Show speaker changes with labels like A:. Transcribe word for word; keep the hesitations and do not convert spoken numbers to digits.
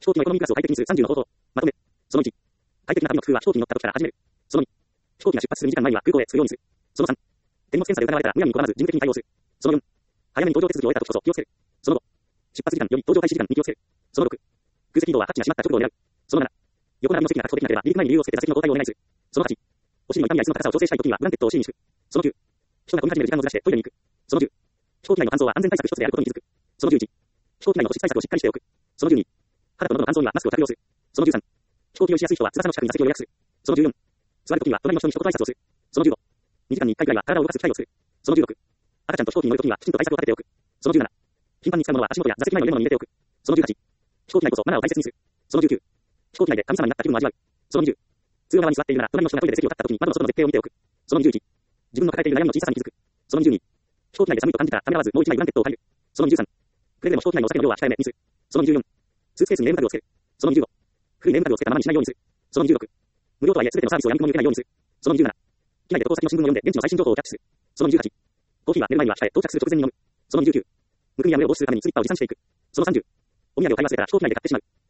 A: 飛行機のエコノミークラスを快適にするさんじゅうの方法。まとめ。そのいち。快適な旅の工夫は飛行機に乗った時から始める。そのに。飛行機が出発するにじかんまえには空港へ着くようにする。そのさん。手荷物検査で疑われたらむやみに拒まず人的に対応する。そのよん。早めに搭乗手続きを終えた時こそ気をつける。そのご。出発時間より搭乗開始時間に気をつける。そのろく。空席移動はタッチが閉まった直後を狙う。そのなな。横並びの席が確保できなければ離陸前に理由をつけて座席の交代をお願いする。そのはち。お尻の痛みや椅子の高さを調整したい時にはブランケットを尻に敷く。そのきゅう。人が混み始める時間をずらしてトイレに行く。そのじゅう。飛行機内の搬送は安全対策一つであることに気づく。そのじゅういち。飛行機内の保湿対策をしっかりしておく。そのじゅうに。肌と喉の乾燥にはマスクを着用する。そのじゅうさん。飛行機酔いしやすい人は翼の近くに座席を予約する。そのじゅうよん。座る時には隣の人に一言挨拶をする。そのじゅうご。にじかんにいっかいぐらいは体を動かす機会をする。そのじゅうろく。赤ちゃんと飛行機に乗る時にはきちんと対策を立てておく。そのじゅうなな。頻繁に使うものは足元や座席前の上物に入れておく。そのじゅうはち。飛行機内こそマナーを大切にする。そのじゅうきゅう。飛行機内で神様になった気分を味わう。そのにじゅう。通路側に座っているなら隣の人がトイレで席を立った時に窓の外の絶景を見ておく。そのにじゅういち。自分の抱えている悩みの小ささに気づく。そのにじゅうに。飛行機内で寒いと感じたらためらわずもう一枚ブランケットを借りる。そのにじゅうさん。くれぐれも飛行機内のお酒の量は控えめにする。そのにじゅうよん。スーツケースにネームタグをつける。そのにじゅうご。古いネームタグをつけたままにしないようにする。そのにじゅうろく。無料とはいえ全てのサービスをやみくもに受けないようにする。そのにじゅうなな。機内で渡航先の新聞を読んで現地の最新情報をキャッチする。そのにじゅうはち。コーヒーは寝る前には控え到着する直前に飲む。そのにじゅうきゅう。むくみや蒸れを防止するためにスリッパを持参していく。そのさんじゅう。お土産を買い忘れたら飛行機内で買ってしまう。